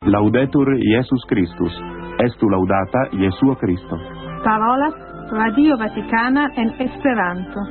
Laudetur Jesus Christus. Estu laudata Jesuo Christo. Parolas Radio Vaticana en Esperanto.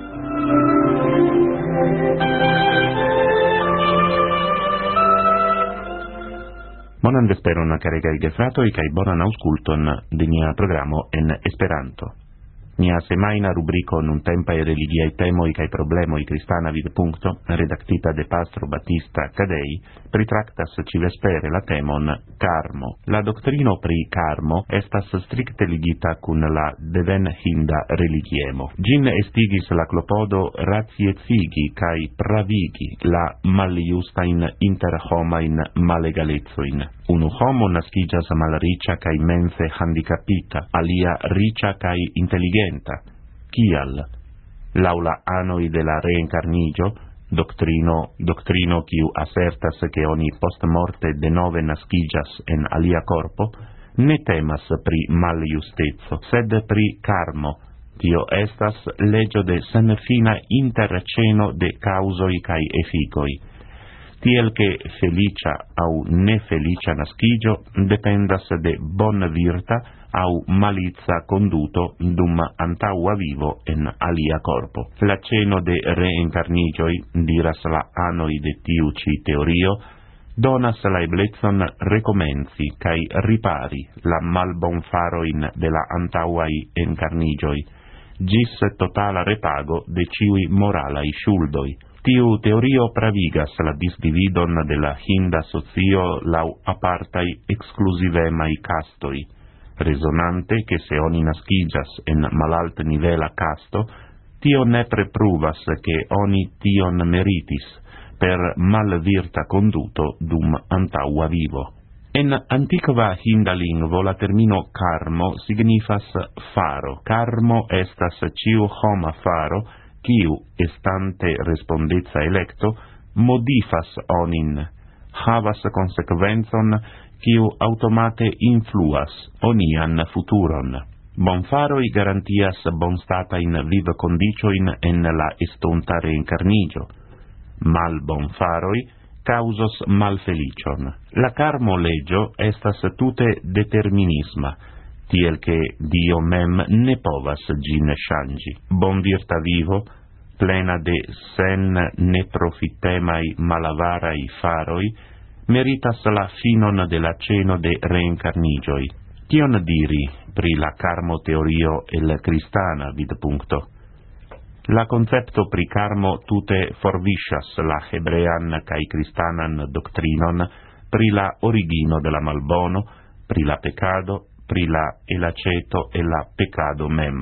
Bonan vesperon, caregaj gefratoj, kaj bonan aŭskulton de nia programo en Esperanto. Nia semajna rubriko nuntempaj religiaj temoj kaj problemoj kristana vidpunkto, redaktita de pastro Battista Cadei, pritraktas ĉivespere la temon karmo. La doktrino pri karmo estas strikte ligita kun la devenhinda religiemo. Ĝin estigis la klopodo raciecigi kaj pravigi la maljustajn interhomajn malegalecojn. Unu homo naskiĝas malriĉa kaj mense handikapita, alia riĉa kaj inteligenta. Kial? Laŭ la anoj de la reenkarniĝo, doctrino kiu asertas ke oni postmorte denove naskiĝas en alia korpo, ne temas pri maljusteco, sed pri karmo. Tio estas leĝo de senfina interĉeno de kaŭzoj kaj efikoj. Tiel che felicia au nefelicia naskiĝo dependas de bonvirta au malica conduto dum antaŭa vivo en alia corpo. La ceno de reenkarniĝoj, diras la anoj de tiu ĉi teorio, donas la eblecon rekomenci kaj ripari la malbonfarojn de la antaŭaj enkarniĝoj, ĝis totala repago de ĉiuj moralaj ŝuldoj. Tiu teorio pravigas la disdividon de la hinda socio laŭ apartaj ekskluzigemaj kastoj, rezonante ke se oni naskiĝas en malaltnivela kasto, tio nepre pruvas ke oni tion meritis per malvirta konduto dum antaŭa vivo. En antikva hinda lingvo la termino karmo signifas faro. Karmo estas ĉiu homa faro, kiu, estante respondeca electo, modifas onin, havas konsekvencon, kiu automate influas onian futuron. Bonfaroj garantias bonstatajn vivkondiĉojn en la estonta reenkarniĝo. Malbonfaroj kaŭzos malfeliĉon. La karmo-leĝo estas tute determinisma, tiel che Dio mem ne povas ĝin ŝanĝi. Bonvirta vivo, plena de sen neprofitemaj malavaraj faroj, meritas la finon de la ceno de reenkarniĝoj. Kion diri pri la karmo-teorio el kristana vidpunkto? La koncepto pri karmo tute forviŝas la hebrean kaj kristanan doktrinon pri la origino de la malbono, pri la pekado, pri la elaceto e la pecado mem.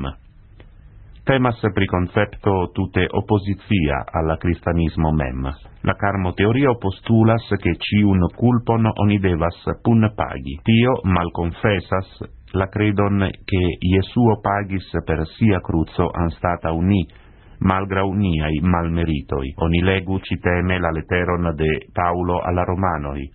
Temas pri concepto tute oppositia alla cristianismo mem. La karmo teorio postulas che ciun culpon oni devas pun pagi. Tio malconfesas la credon che Jesuo pagis per sia cruzo anstata uni, malgrau niai malmeritoi. Oni legu citeme la letteron de Paulo alla Romanoi.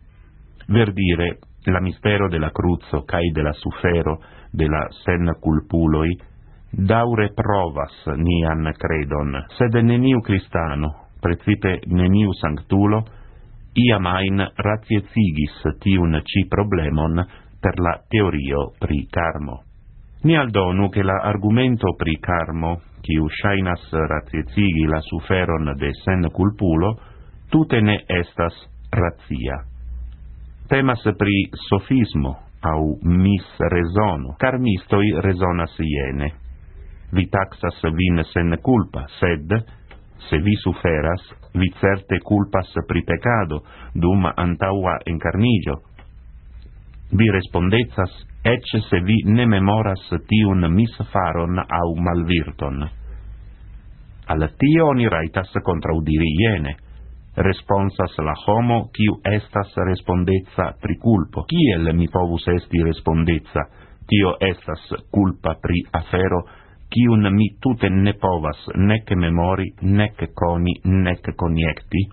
Verdire, la mistero de la cruzo cae de la sufero de la sen culpuloi daure provas nian credon, sed neniu cristano, precipe neniu sanctulo, iamain raciecigis tiun ci problemon per la teorio pri karmo. Ni aldonu che la argumento pri karmo, kiu ŝajnas raciecigi la suferon de sen culpulo, tute ne estas racia. Temas pri sofismo au misrezono. Karmistoi rezonas iene. Vi taxas vin sen culpa, sed, se vi suferas, vi certe culpas pri pecado, dum antaŭa enkarniĝo. Vi respondecas, ecce se vi ne memoras tiun misfaron au malvirton. Al tio oni rajtas kontraŭdiri iene. Responsas la homo kiu estas respondezza pri culpo. Kiel mi povus esti respondezza? Tio estas culpa pri afero kiun mi tute ne povas nek memori, nek koni, nek konjekti.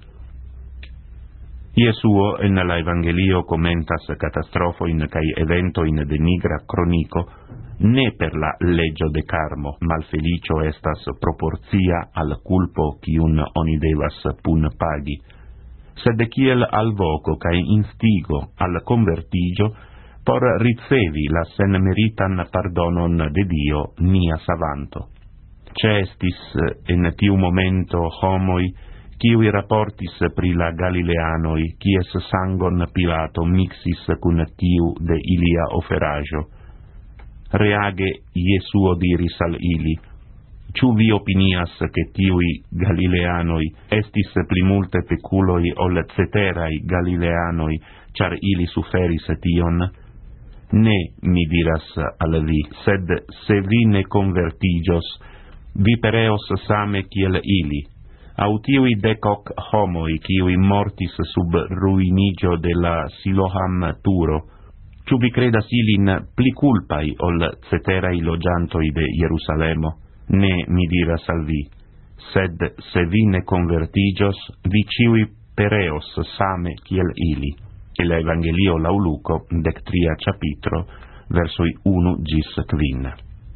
Jesuo en la Evangelio commentas catastrofoin kaj eventoin de nigra cronico, ne per la leggio de karmo, malfelicio estas proporcia al culpo kiun oni devas pun pagi, sed kiel alvoco cae instigo al convertigio, por ricevi la senmeritan pardonon de Dio nia savanto. Cestis in tiu momento homoi, kiui rapportis pri la Galileanoi, kies sangon Pilato mixis cun tiu de ilia oferajo. Reage Iesuo diris al ili, ciu vi opinias che tiui Galileanoi estis pli multe peculoi ol ceterai Galileanoi, char ili suferis tion? Ne, mi diras al vi, sed se vi ne convertigios, vi pereos same kiel ili. Au tiui 10 homoi, kiui mortis sub ruinigio de la Siloam turo, ciu vi credas ilin pli culpai ol ceterai logiantoi de Jerusalemo? Ne, mi diras al vi, sed se vi ne convertigios, vi ciui pereos same kiel ili. El Evangelio lau Luco, 13 capitro, versoi 1 gis 5.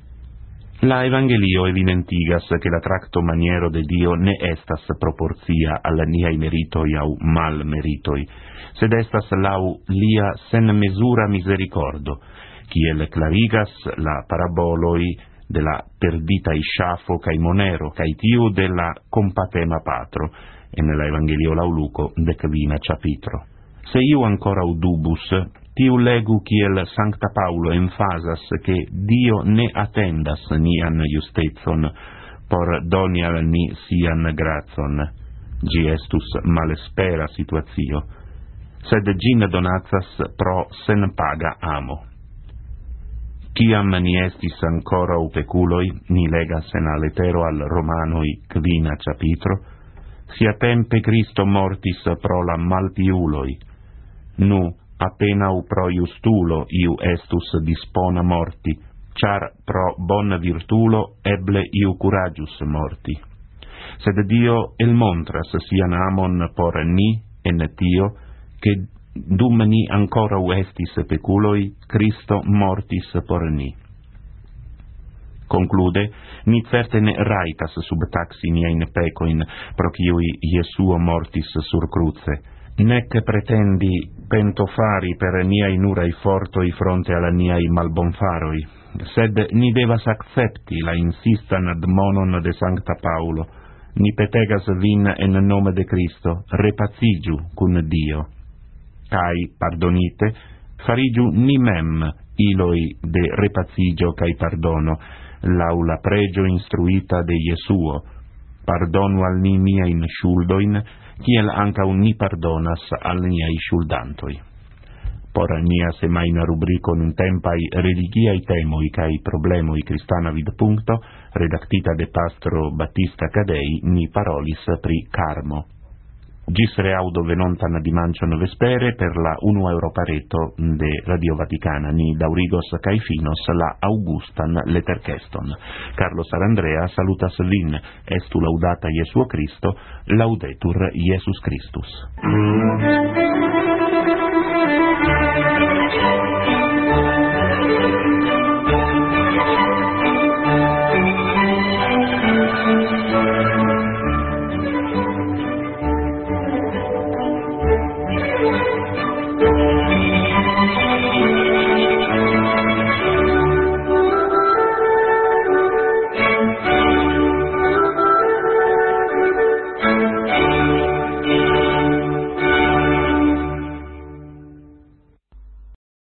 La Evangelio evidentigas che la tracto maniero de Dio ne estas proporcia alla niai meritoi au mal meritoi, sed estas lau lia sen mesura misericordo, kiel clarigas la paraboloi de la perdita isciafo cae monero, cae tiu de la compatema patro, en la Evangelio lau Luco, 15 capitro. Se io ancora udubus, tiu legu kiel Sancta Paulo enfasas che Dio ne attendas nian justezon, por doni al ni sian grazon. Gi estus malespera situatio, sed gin donatas pro sen paga amo. Ciam ni estis ancora peculoi, ni legas en la letero al Romanoi 15 capitro, sia tempe Cristo mortis pro la malpiuloi. Nu, appena pro justulo iu estus dispona morti, char pro bon virtulo eble iu curagius morti. Sed Dio el montras sian amon por ni en tio, che dum ni ancora estis peculoi, Cristo mortis por ni. Conclude, ni certe ne raitas subtaxi niain pecoin, pro ciui Iesuo mortis sur cruce, nec pretendi pentofari per niai nurai fortoi fronte alla niai malbonfaroi, sed ni devas accepti la insistan admonon de Sancta Paulo, ni petegas vin en nome de Cristo, repacigiu cun Dio. Cai, pardonite, farigiu ni mem iloi de repacigio cae pardono, lau la pregio instruita de Iesuo, pardonu al ni miain schuldoin, kiel anca ni pardonas al niai schuldantoi. Por nia semaina rubrico nuntempai religiai temoi cae problemoi cristana vidpuncto, redactita de pastro Battista Cadei, ni parolis pri carmo. Gis reaudo venontan dimancion vespere per la 1 Europareto de Radio Vaticana, ni daurigos cae finos la Augustan letercheston. Carlo Sarandrea salutas vin, estu laudata Iesuo Christo, laudetur Iesus Christus.